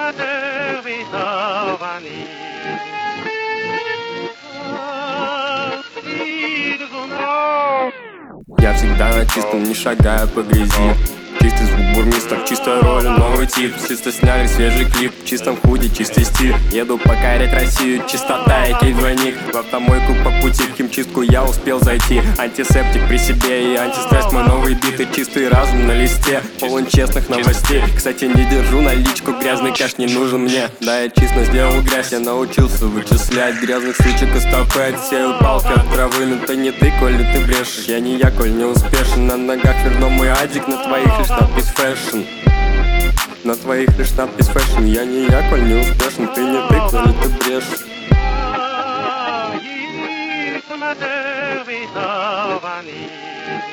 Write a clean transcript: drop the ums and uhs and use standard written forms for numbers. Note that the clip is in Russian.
Я всегда на чистом, не шагая по грязи. Чистый звук бурмистр, чистая роль, новый тип. Чисто сняли свежий клип, в чистом худе, чистый стиль. Еду покорять Россию, чистота и кейт-двойник. В автомойку по пути, в химчистку я успел зайти. Антисептик при себе и антистресс, мой новый бит и чистый разум на листе. Полон честных новостей, кстати, не держу наличку, грязный кэш не нужен мне. Да, я честно сделал грязь, я научился вычислять грязных сучек и стопы. Отсеял палки от травы, но ты не ты, коль ты брешешь. Я не я, коль не успешен, на ногах верно мой адик, на твоих лишь надпись фэшн. На твоих лишь надпись фэшн. Я не я, коль не успешен, ты не ты, коль ты брешешь. Консерватeurs et